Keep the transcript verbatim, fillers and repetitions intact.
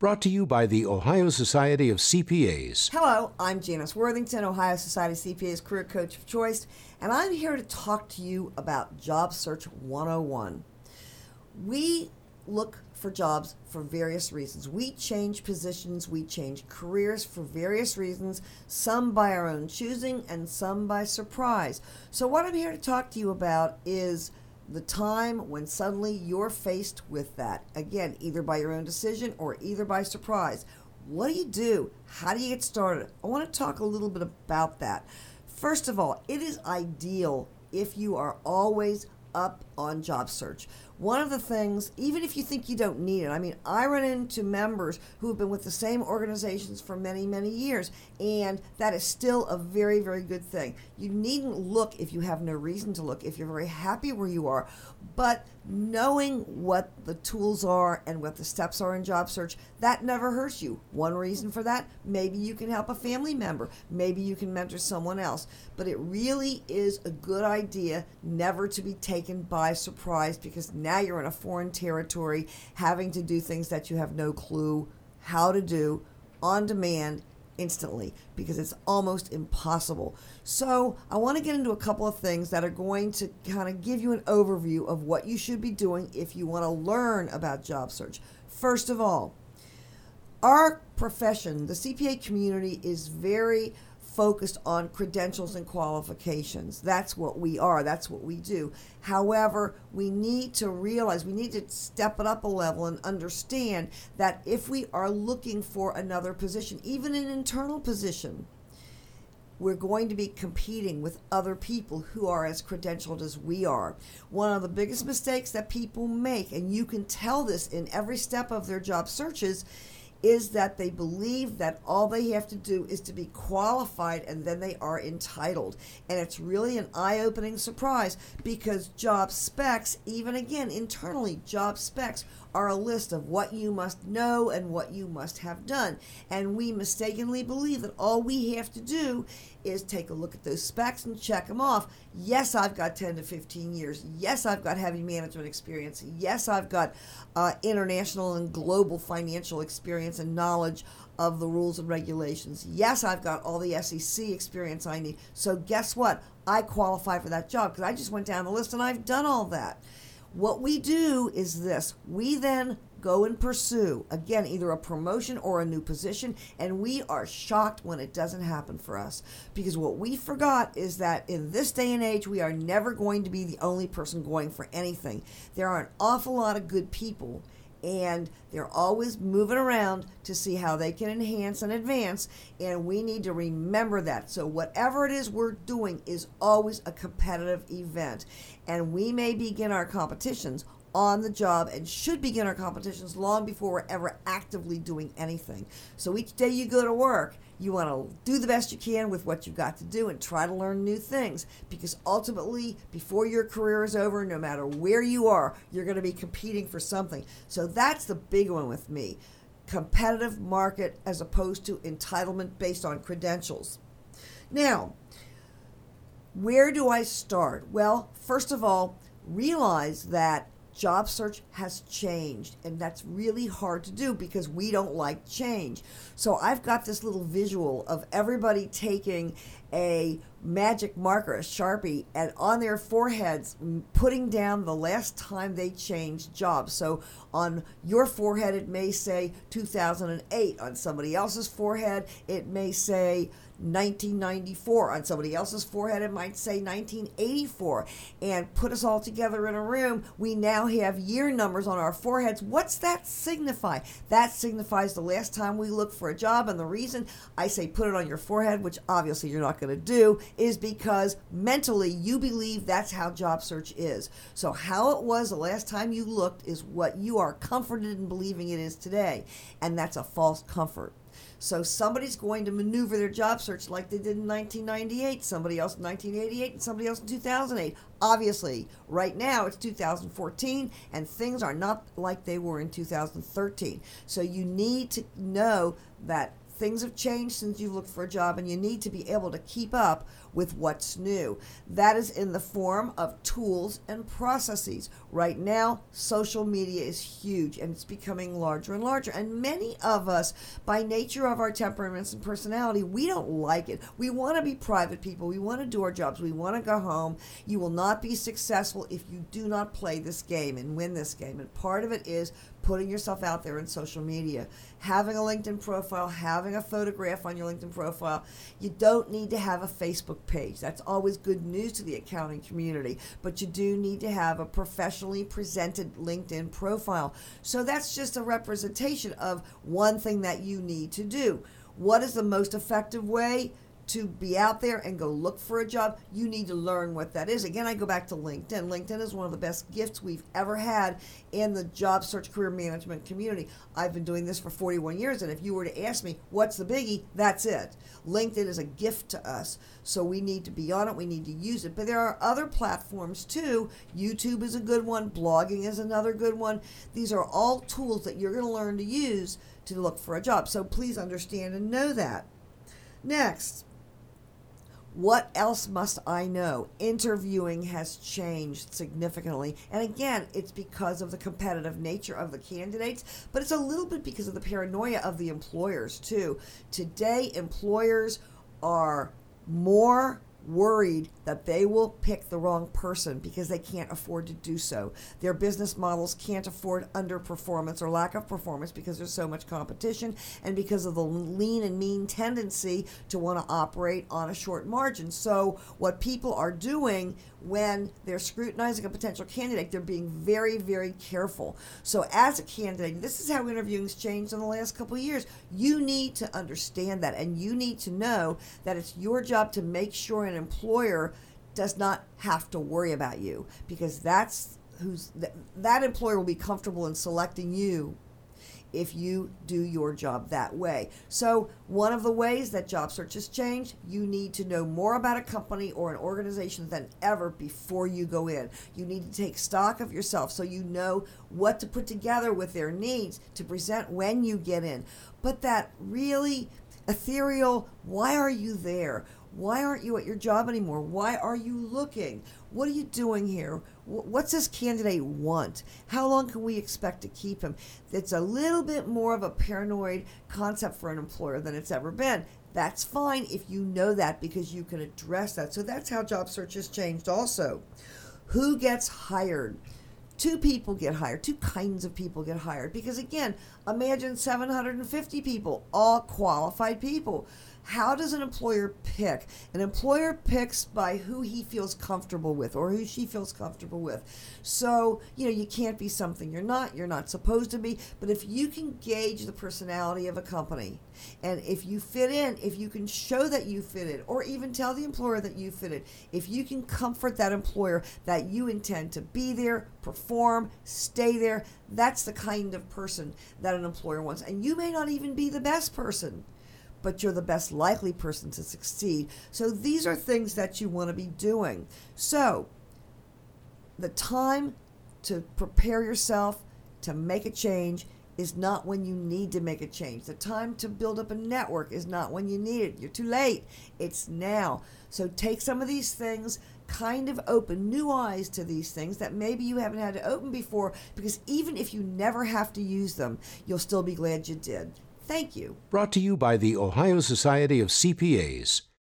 Brought to you by the Ohio Society of C P As. Hello, I'm Janice Worthington, Ohio Society of C P As career coach of choice, and I'm here to talk to you about Job Search one oh one. We look for jobs for various reasons. We change positions, we change careers for various reasons, some by our own choosing and some by surprise. So what I'm here to talk to you about is the time when suddenly you're faced with that. Again, either by your own decision or either by surprise. What do you do? How do you get started? I want to talk a little bit about that. First of all, it is ideal if you are always up on job search. One of the things, even if you think you don't need it, I mean, I run into members who have been with the same organizations for many, many years, and that is still a very, very good thing. You needn't look if you have no reason to look, if you're very happy where you are, but knowing what the tools are and what the steps are in job search, that never hurts you. One reason for that, maybe you can help a family member, maybe you can mentor someone else, but it really is a good idea never to be taken by surprise, because now you're in a foreign territory having to do things that you have no clue how to do on demand instantly, because it's almost impossible. So I want to get into a couple of things that are going to kind of give you an overview of what you should be doing if you want to learn about job search. First of all, our profession, the C P A community, is very focused on credentials and qualifications. That's what we are. That's what we do. However, we need to realize, we need to step it up a level and understand that if we are looking for another position, even an internal position, we're going to be competing with other people who are as credentialed as we are. One of the biggest mistakes that people make, and you can tell this in every step of their job searches, is that they believe that all they have to do is to be qualified and then they are entitled. And it's really an eye-opening surprise, because job specs, even again internally, job specs are a list of what you must know and what you must have done. And we mistakenly believe that all we have to do is take a look at those specs and check them off. Yes, I've got ten to fifteen years. Yes, I've got heavy management experience. Yes, I've got uh, international and global financial experience and knowledge of the rules and regulations. Yes, I've got all the S E C experience I need. So guess what? I qualify for that job because I just went down the list and I've done all that. What we do is this. We then go and pursue, again, either a promotion or a new position, and we are shocked when it doesn't happen for us. Because what we forgot is that in this day and age, we are never going to be the only person going for anything. There are an awful lot of good people, and they're always moving around to see how they can enhance and advance, and we need to remember that. So whatever it is we're doing is always a competitive event, and we may begin our competitions on the job and should begin our competitions long before we're ever actively doing anything. So each day you go to work, you want to do the best you can with what you've got to do and try to learn new things, because ultimately, before your career is over, no matter where you are, you're going to be competing for something. So that's the big one with me. Competitive market as opposed to entitlement based on credentials. Now, where do I start? Well, first of all, realize that job search has changed, and that's really hard to do because we don't like change. So I've got this little visual of everybody taking a magic marker, a Sharpie, and on their foreheads putting down the last time they changed jobs. So on your forehead it may say two thousand eight, on somebody else's forehead it may say nineteen ninety-four, on somebody else's forehead it might say nineteen eighty-four, and put us all together in a room, we now have year numbers on our foreheads. What's that signify? That signifies the last time we looked for a job, and the reason I say put it on your forehead, which obviously you're not going to do, is because mentally you believe that's how job search is. So how it was the last time you looked is what you are comforted in believing it is today, and that's a false comfort. So somebody's going to maneuver their job search like they did in nineteen ninety-eight, somebody else in nineteen eighty-eight, and somebody else in two thousand eight. Obviously, right now it's two thousand fourteen, and things are not like they were in two thousand thirteen. So you need to know that Things have changed since you looked for a job, and you need to be able to keep up with what's new. That is in the form of tools and processes. Right now, social media is huge, and it's becoming larger and larger. And many of us, by nature of our temperaments and personality, we don't like it. We want to be private people. We want to do our jobs. We want to go home. You will not be successful if you do not play this game and win this game. And part of it is putting yourself out there in social media, having a LinkedIn profile, having a photograph on your LinkedIn profile. You don't need to have a Facebook page. That's always good news to the accounting community, but you do need to have a professionally presented LinkedIn profile. So that's just a representation of one thing that you need to do. What is the most effective way to be out there and go look for a job? You need to learn what that is. Again, I go back to LinkedIn. LinkedIn is one of the best gifts we've ever had in the job search career management community. I've been doing this for forty-one years, and if you were to ask me, what's the biggie? That's it. LinkedIn is a gift to us, so we need to be on it. We need to use it. But there are other platforms too. YouTube is a good one. Blogging is another good one. These are all tools that you're going to learn to use to look for a job. So please understand and know that. Next, what else must I know? Interviewing has changed significantly. And again, it's because of the competitive nature of the candidates, but it's a little bit because of the paranoia of the employers too. Today, employers are more worried that they will pick the wrong person because they can't afford to do so. Their business models can't afford underperformance or lack of performance because there's so much competition and because of the lean and mean tendency to want to operate on a short margin. So what people are doing when they're scrutinizing a potential candidate, they're being very, very careful. So as a candidate, this is how interviewing's changed in the last couple of years. You need to understand that, and you need to know that it's your job to make sure an employer does not have to worry about you, because that's who's th- that employer will be comfortable in selecting you if you do your job that way. So one of the ways that job search has changed, you need to know more about a company or an organization than ever before you go in. You need to take stock of yourself so you know what to put together with their needs to present when you get in. But that really ethereal, why are you there? Why aren't you at your job anymore? Why are you looking? What are you doing here? What's this candidate want? How long can we expect to keep him? It's a little bit more of a paranoid concept for an employer than it's ever been. That's fine if you know that, because you can address that. So that's how job search has changed also. Who gets hired? Two people get hired. Two kinds of people get hired. Because again, imagine seven hundred fifty people, all qualified people. How does an employer pick? An employer picks by who he feels comfortable with or who she feels comfortable with. So, you know, you can't be something you're not. You're not supposed to be. But if you can gauge the personality of a company, and if you fit in, if you can show that you fit in, or even tell the employer that you fit in, if you can comfort that employer that you intend to be there, perform, stay there, that's the kind of person that an employer wants. And you may not even be the best person, but you're the best likely person to succeed. So these are things that you want to be doing. So the time to prepare yourself to make a change is not when you need to make a change. The time to build up a network is not when you need it. You're too late. It's now. So take some of these things, kind of open new eyes to these things that maybe you haven't had to open before, because even if you never have to use them, you'll still be glad you did. Thank you. Brought to you by the Ohio Society of C P As.